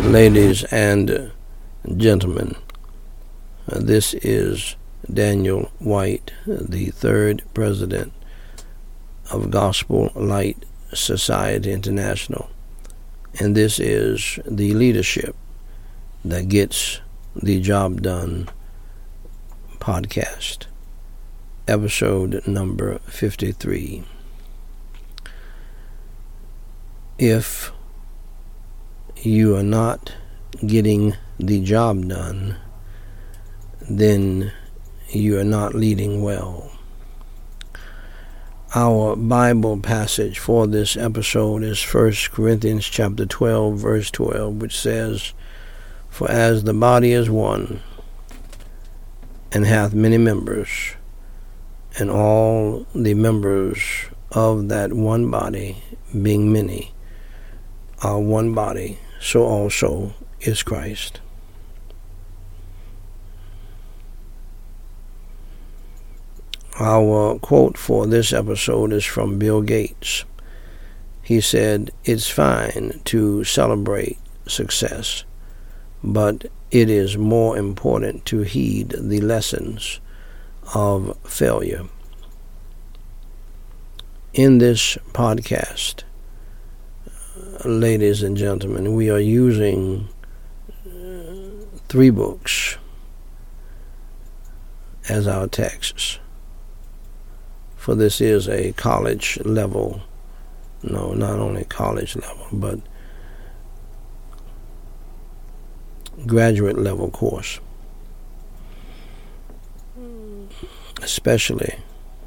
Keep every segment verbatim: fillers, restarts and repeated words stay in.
Ladies and gentlemen, uh, this is Daniel White, the third president of Gospel Light Society International, and this is the Leadership That Gets the Job Done podcast, episode number fifty-three. If you are not getting the job done, then you are not leading well. Our Bible passage for this episode is First Corinthians chapter twelve, verse twelve, which says, "For as the body is one, and hath many members, and all the members of that one body, being many, are one body, so also is Christ." Our quote for this episode is from Bill Gates. He said, "It's fine to celebrate success, but it is more important to heed the lessons of failure." In this podcast, ladies and gentlemen, we are using three books as our texts. For this is a college level, no, not only college level, but graduate level course, especially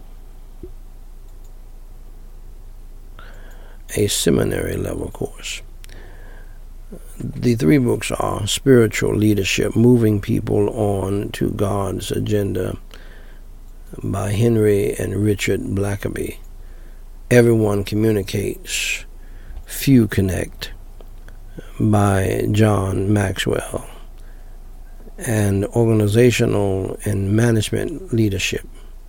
a seminary level course. The three books are Spiritual Leadership, Moving People On to God's Agenda by Henry and Richard Blackaby, Everyone Communicates, Few Connect by John Maxwell, and Organizational and Management Leadership,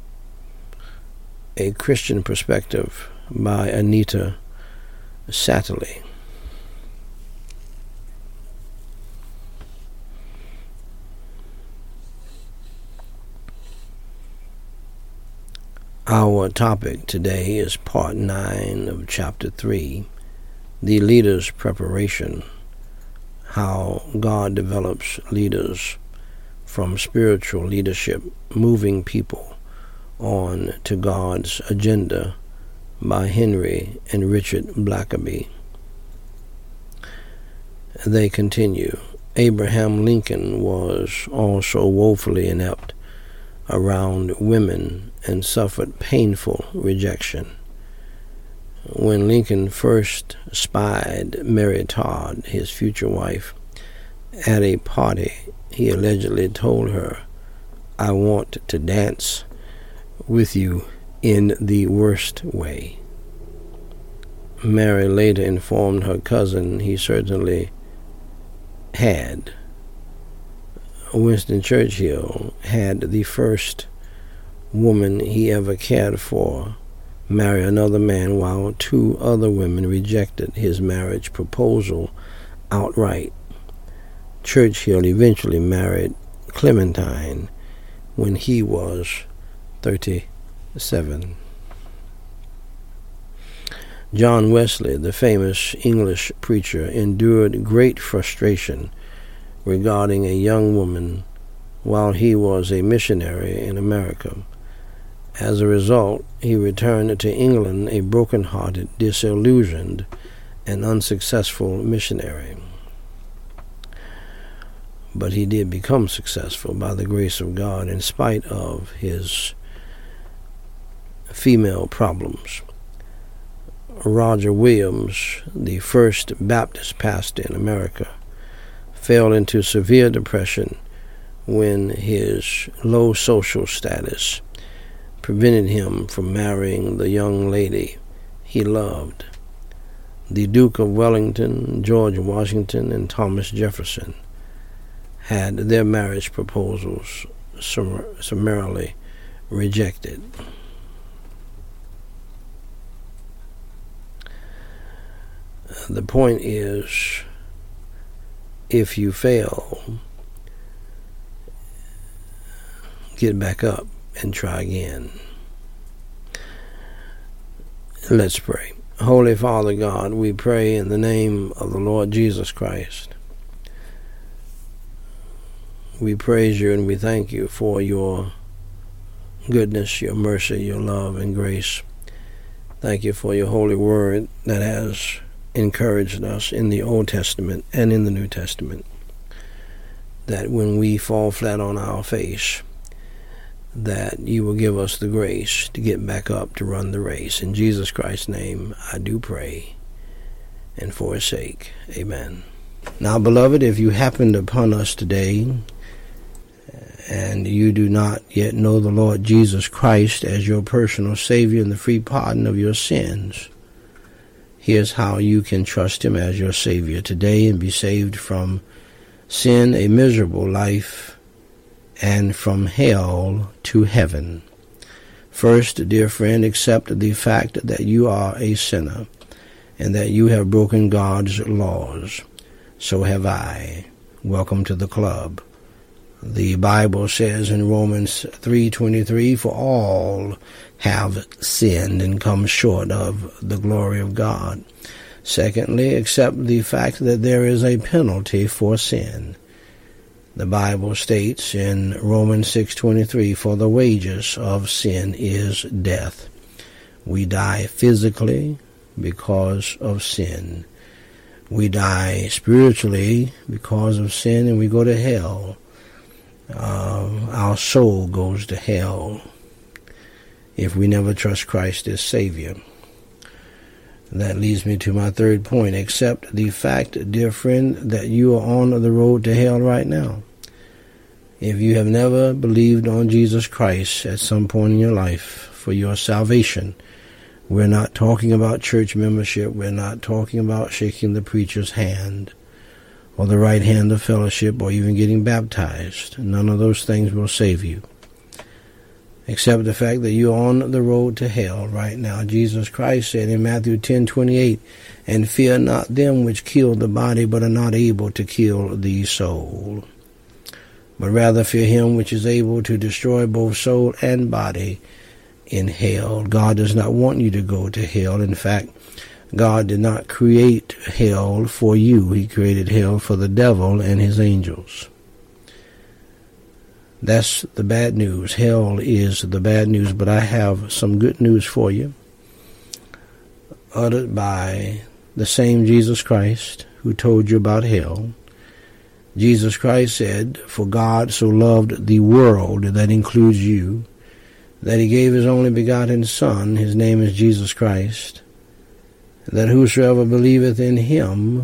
A Christian Perspective by Anita Satterley. Our topic today is part nine of chapter three, The Leader's Preparation, how God develops leaders from spiritual leadership, moving people on to God's agenda by Henry and Richard Blackaby. They continue. Abraham Lincoln was also woefully inept around women and suffered painful rejection. When Lincoln first spied Mary Todd, his future wife, at a party, he allegedly told her, "I want to dance with you in the worst way." Mary later informed her cousin he certainly had. Winston Churchill had the first woman he ever cared for marry another man, while two other women rejected his marriage proposal outright. Churchill eventually married Clementine when he was thirty-seven. John Wesley, the famous English preacher, endured great frustration regarding a young woman while he was a missionary in America. As a result, he returned to England a broken-hearted, disillusioned, and unsuccessful missionary. But he did become successful by the grace of God in spite of his female problems. Roger Williams, the first Baptist pastor in America, fell into severe depression when his low social status prevented him from marrying the young lady he loved. The Duke of Wellington, George Washington, and Thomas Jefferson had their marriage proposals summarily rejected. The point is, if you fail, get back up and try again. Let's pray. Holy Father God, we pray in the name of the Lord Jesus Christ. We praise you and we thank you for your goodness, your mercy, your love and grace. Thank you for your holy word that has encouraged us in the Old Testament and in the New Testament, that when we fall flat on our face, that you will give us the grace to get back up to run the race. In Jesus Christ's name, I do pray, and for his sake, amen. Now, beloved, if you happened upon us today and you do not yet know the Lord Jesus Christ as your personal Savior and the free pardon of your sins, here's how you can trust him as your Savior today and be saved from sin, a miserable life, and from hell to heaven. First, dear friend, accept the fact that you are a sinner and that you have broken God's laws. So have I. Welcome to the club. The Bible says in Romans three twenty-three, for all have sinned and come short of the glory of God. Secondly, accept the fact that there is a penalty for sin. The Bible states in Romans six twenty-three, for the wages of sin is death. We die physically because of sin. We die spiritually because of sin, and we go to hell. Uh, our soul goes to hell if we never trust Christ as Savior. That leads me to my third point. Accept the fact, dear friend, that you are on the road to hell right now. If you have never believed on Jesus Christ at some point in your life for your salvation, we're not talking about church membership. We're not talking about shaking the preacher's hand or the right hand of fellowship or even getting baptized. None of those things will save you. Except the fact that you're on the road to hell right now. Jesus Christ said in Matthew ten twenty-eight, and fear not them which kill the body, but are not able to kill the soul, but rather fear him which is able to destroy both soul and body in hell. God does not want you to go to hell. In fact, God did not create hell for you. He created hell for the devil and his angels. That's the bad news. Hell is the bad news, but I have some good news for you, uttered by the same Jesus Christ who told you about hell. Jesus Christ said, for God so loved the world, that includes you, that he gave his only begotten Son, his name is Jesus Christ, that whosoever believeth in him,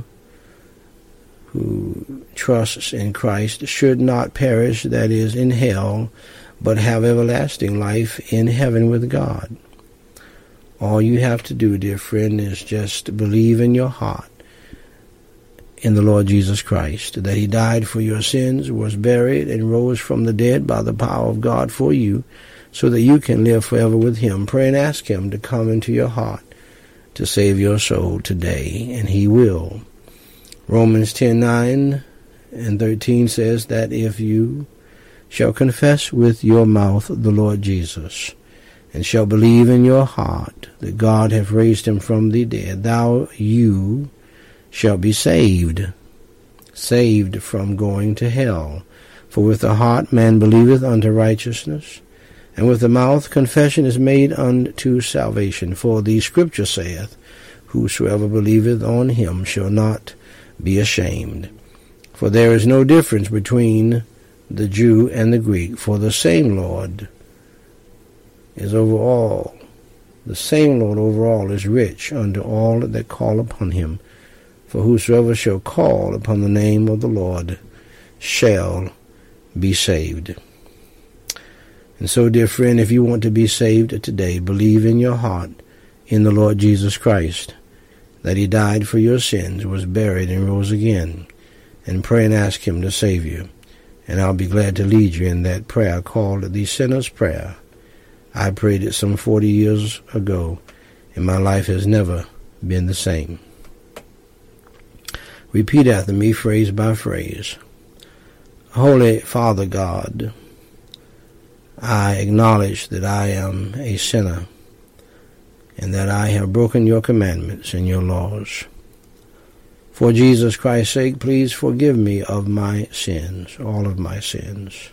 who trusts in Christ, should not perish, that is, in hell, but have everlasting life in heaven with God. All you have to do, dear friend, is just believe in your heart in the Lord Jesus Christ, that he died for your sins, was buried, and rose from the dead by the power of God for you, so that you can live forever with him. Pray and ask him to come into your heart to save your soul today, and he will. Romans ten nine and thirteen says that if you shall confess with your mouth the Lord Jesus, and shall believe in your heart that God hath raised him from the dead, thou, you, shall be saved, saved from going to hell. For with the heart man believeth unto righteousness, and with the mouth confession is made unto salvation. For the Scripture saith, whosoever believeth on him shall not be ashamed. For there is no difference between the Jew and the Greek, for the same Lord is over all. The same Lord over all is rich unto all that call upon him. For whosoever shall call upon the name of the Lord shall be saved. And so, dear friend, if you want to be saved today, believe in your heart in the Lord Jesus Christ, that he died for your sins, was buried, and rose again, and pray and ask him to save you. And I'll be glad to lead you in that prayer called the Sinner's Prayer. I prayed it some forty years ago, and my life has never been the same. Repeat after me, phrase by phrase. Holy Father God, I acknowledge that I am a sinner and that I have broken your commandments and your laws. For Jesus Christ's sake, please forgive me of my sins, all of my sins.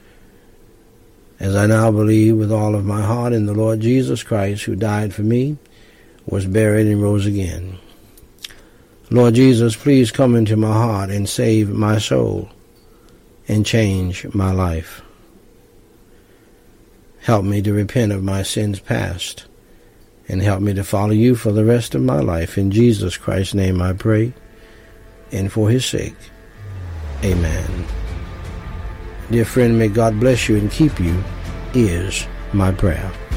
As I now believe with all of my heart in the Lord Jesus Christ, who died for me, was buried, and rose again. Lord Jesus, please come into my heart and save my soul and change my life. Help me to repent of my sins past and help me to follow you for the rest of my life. In Jesus Christ's name I pray, and for his sake, amen. Dear friend, may God bless you and keep you is my prayer.